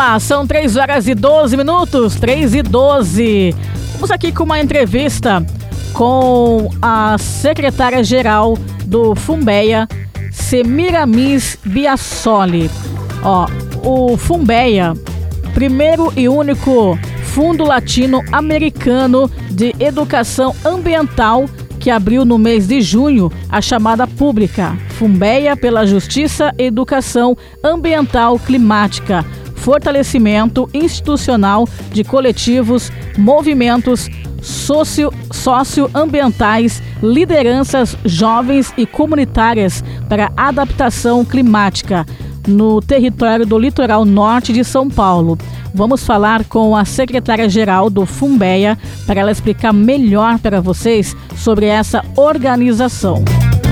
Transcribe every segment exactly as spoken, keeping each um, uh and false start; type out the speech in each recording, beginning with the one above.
lá, são três horas e doze minutos, três e doze. Vamos aqui com uma entrevista com a secretária-geral do Funbeia, Semiramis Biasoli. Ó, o Funbeia, primeiro e único Fundo Latino-Americano de Educação Ambiental, que abriu no mês de junho a chamada pública Funbeia pela Justiça e Educação Ambiental Climática, fortalecimento institucional de coletivos, movimentos socio, socioambientais, lideranças jovens e comunitárias para adaptação climática no território do litoral norte de São Paulo. Vamos falar com a secretária-geral do Funbeia para ela explicar melhor para vocês sobre essa organização.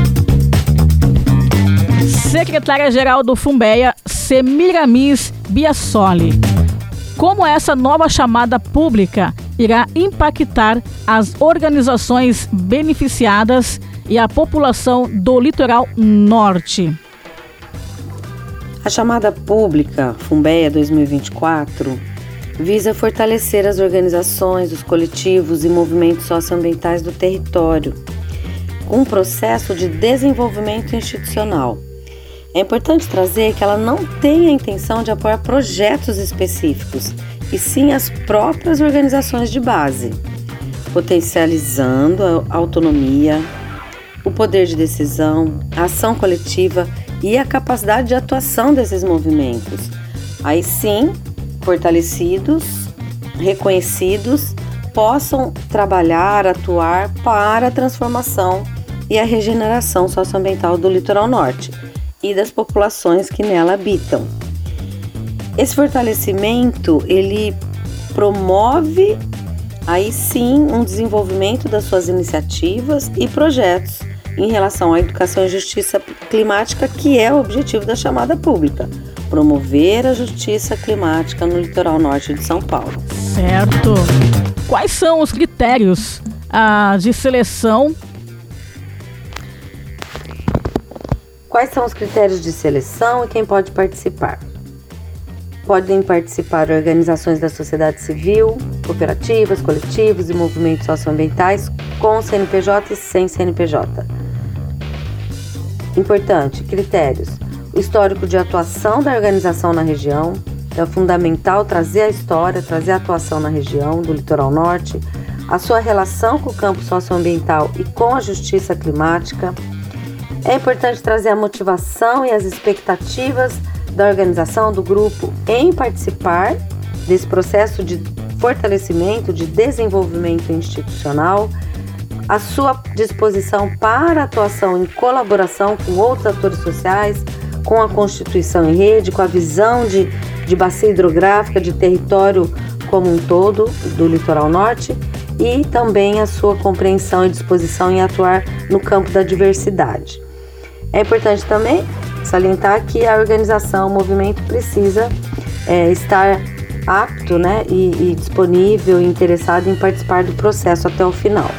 Secretária-geral do Funbeia, Semiramis Biasoli. Como essa nova chamada pública irá impactar as organizações beneficiadas e a população do litoral norte? A chamada pública Funbeia dois mil e vinte e quatro visa fortalecer as organizações, os coletivos e movimentos socioambientais do território, com um processo de desenvolvimento institucional. É importante trazer que ela não tem a intenção de apoiar projetos específicos, e sim as próprias organizações de base, potencializando a autonomia, o poder de decisão, a ação coletiva e a capacidade de atuação desses movimentos. Aí sim, fortalecidos, reconhecidos, possam trabalhar, atuar para a transformação e a regeneração socioambiental do litoral norte e das populações que nela habitam. Esse fortalecimento, ele promove aí sim um desenvolvimento das suas iniciativas e projetos em relação à educação e justiça climática, que é o objetivo da chamada pública, promover a justiça climática no litoral norte de São Paulo. Certo. Quais são os critérios ah, de seleção? Quais são os critérios de seleção e quem pode participar? Podem participar organizações da sociedade civil, cooperativas, coletivos e movimentos socioambientais com C N P J e sem C N P J. Importante, critérios. O histórico de atuação da organização na região. É fundamental trazer a história, trazer a atuação na região do litoral norte, a sua relação com o campo socioambiental e com a justiça climática. É importante trazer a motivação e as expectativas da organização, do grupo, em participar desse processo de fortalecimento, de desenvolvimento institucional, a sua disposição para atuação em colaboração com outros atores sociais, com a Constituição em rede, com a visão de, de bacia hidrográfica, de território como um todo do litoral norte, e também a sua compreensão e disposição em atuar no campo da diversidade. É importante também salientar que a organização, o movimento precisa é, estar apto, né, e, e disponível e interessado em participar do processo até o final.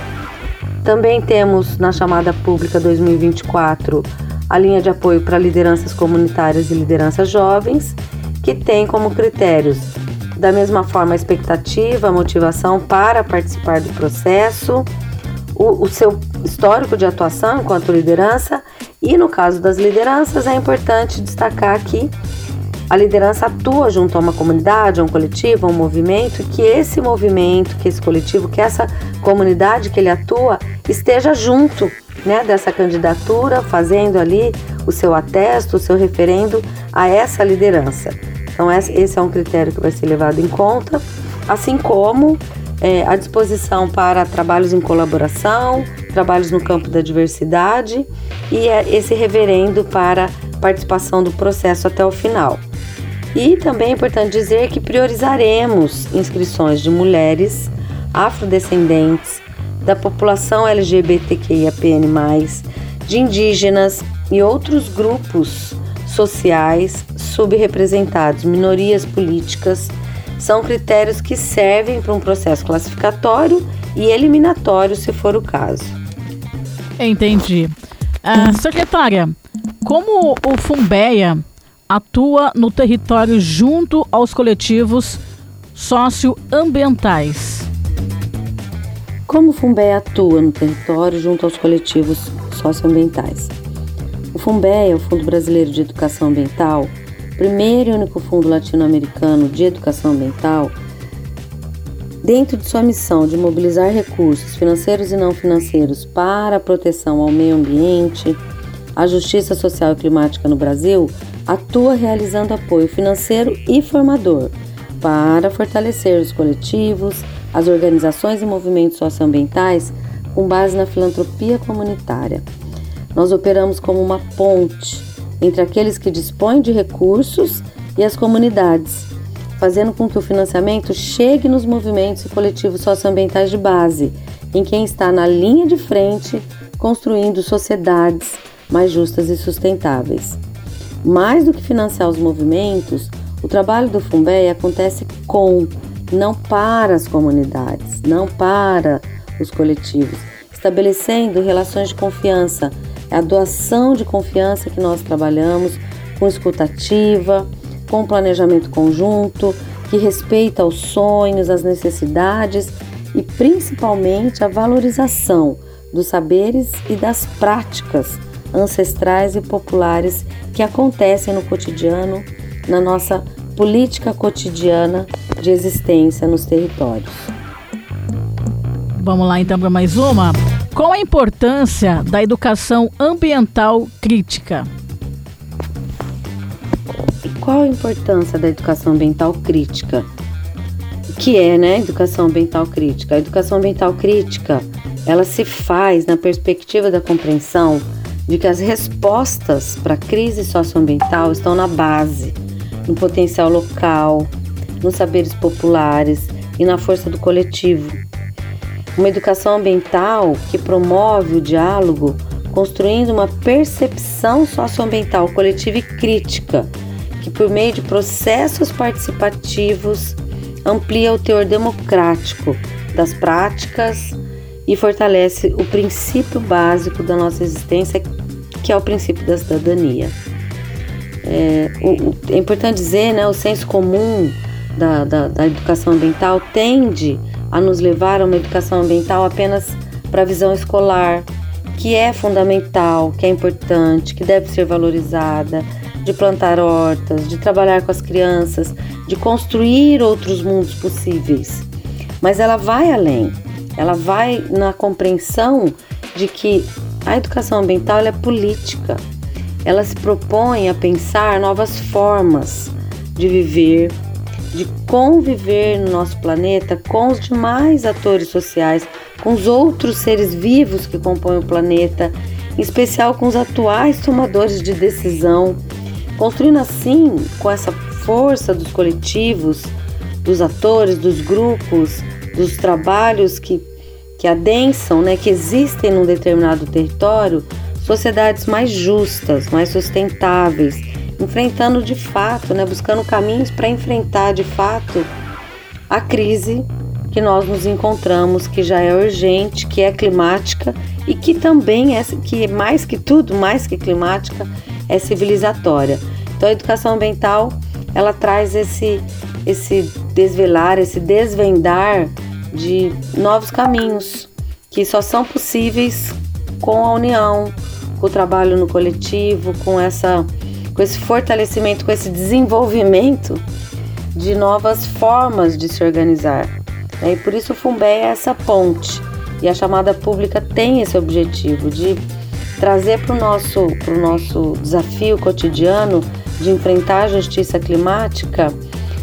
Também temos na chamada pública dois mil e vinte e quatro a linha de apoio para lideranças comunitárias e lideranças jovens, que tem como critérios, da mesma forma, a expectativa, a motivação para participar do processo, o, o seu histórico de atuação enquanto liderança. E no caso das lideranças, é importante destacar que a liderança atua junto a uma comunidade, a um coletivo, a um movimento, que esse movimento, que esse coletivo, que essa comunidade que ele atua esteja junto, né, dessa candidatura, fazendo ali o seu atesto, o seu referendo a essa liderança. Então esse é um critério que vai ser levado em conta, assim como é, a disposição para trabalhos em colaboração, trabalhos no campo da diversidade e é, esse reverendo para participação do processo até o final. E também é importante dizer que priorizaremos inscrições de mulheres, afrodescendentes, da população L G B T Q I A P N mais, de indígenas e outros grupos sociais subrepresentados, minorias políticas. São critérios que servem para um processo classificatório e eliminatório, se for o caso. Entendi. Uh, secretária, como o Funbeia atua no território junto aos coletivos socioambientais? Como o Funbeia atua no território junto aos coletivos socioambientais? O Funbeia, o Fundo Brasileiro de Educação Ambiental, primeiro e único fundo latino-americano de educação ambiental, dentro de sua missão de mobilizar recursos financeiros e não financeiros para a proteção ao meio ambiente, a justiça social e climática no Brasil, atua realizando apoio financeiro e formador para fortalecer os coletivos, as organizações e movimentos socioambientais com base na filantropia comunitária. Nós operamos como uma ponte entre aqueles que dispõem de recursos e as comunidades, fazendo com que o financiamento chegue nos movimentos e coletivos socioambientais de base, em quem está na linha de frente, construindo sociedades mais justas e sustentáveis. Mais do que financiar os movimentos, o trabalho do Funbeia acontece com, não para as comunidades, não para os coletivos, estabelecendo relações de confiança. É a doação de confiança que nós trabalhamos, com escuta ativa, com planejamento conjunto, que respeita os sonhos, as necessidades e principalmente a valorização dos saberes e das práticas ancestrais e populares que acontecem no cotidiano, na nossa política cotidiana de existência nos territórios. Vamos lá então para mais uma. Qual a importância da educação ambiental crítica? E qual a importância da educação ambiental crítica? O que é, né, educação ambiental crítica? A educação ambiental crítica, ela se faz na perspectiva da compreensão de que as respostas para a crise socioambiental estão na base, no potencial local, nos saberes populares e na força do coletivo. Uma educação ambiental que promove o diálogo, construindo uma percepção socioambiental coletiva e crítica, que por meio de processos participativos amplia o teor democrático das práticas e fortalece o princípio básico da nossa existência, que é o princípio da cidadania. É, o, é importante dizer, né, o senso comum da, da, da educação ambiental tende a nos levar a uma educação ambiental apenas para a visão escolar, que é fundamental, que é importante, que deve ser valorizada, de plantar hortas, de trabalhar com as crianças, de construir outros mundos possíveis. Mas ela vai além, ela vai na compreensão de que a educação ambiental ela é política, ela se propõe a pensar novas formas de viver, de conviver no nosso planeta com os demais atores sociais, com os outros seres vivos que compõem o planeta, em especial com os atuais tomadores de decisão, construindo assim, com essa força dos coletivos, dos atores, dos grupos, dos trabalhos que, que adensam, né, que existem num determinado território, sociedades mais justas, mais sustentáveis, enfrentando de fato, né, buscando caminhos para enfrentar de fato a crise que nós nos encontramos, que já é urgente, que é climática e que também é, que mais que tudo, mais que climática, é civilizatória. Então a educação ambiental, ela traz esse, esse desvelar, esse desvendar de novos caminhos que só são possíveis com a união, com o trabalho no coletivo, com essa com esse fortalecimento, com esse desenvolvimento de novas formas de se organizar. E por isso o Funbeia é essa ponte, e a chamada pública tem esse objetivo de trazer para o nosso, pro nosso desafio cotidiano de enfrentar a justiça climática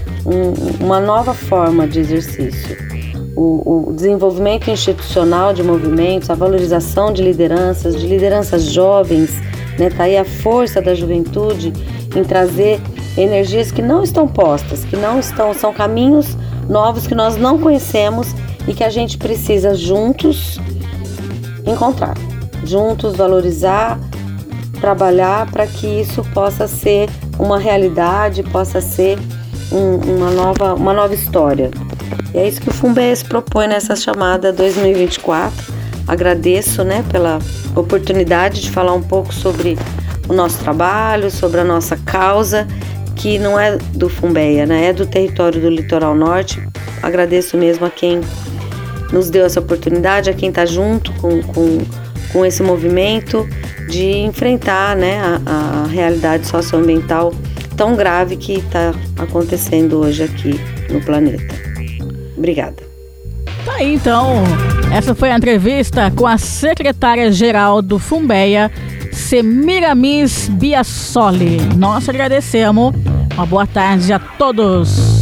um, uma nova forma de exercício. O, o desenvolvimento institucional de movimentos, a valorização de lideranças, de lideranças jovens, né? Tá aí a força da juventude em trazer energias que não estão postas, que não estão, são caminhos novos que nós não conhecemos e que a gente precisa juntos encontrar, juntos valorizar, trabalhar para que isso possa ser uma realidade, possa ser um, uma, nova, uma nova história. E é isso que o Funbeia se propõe nessa chamada dois mil e vinte e quatro. Agradeço, né, pela oportunidade de falar um pouco sobre o nosso trabalho, sobre a nossa causa, que não é do Fumbeia, né? É do território do Litoral Norte. Agradeço mesmo a quem nos deu essa oportunidade, a quem está junto com, com, com esse movimento de enfrentar, né, a, a realidade socioambiental tão grave que está acontecendo hoje aqui no planeta. Obrigada. Tá aí, então, essa foi a entrevista com a secretária-geral do Fumbeia, Semiramis Biasoli. Nós agradecemos. Uma boa tarde a todos.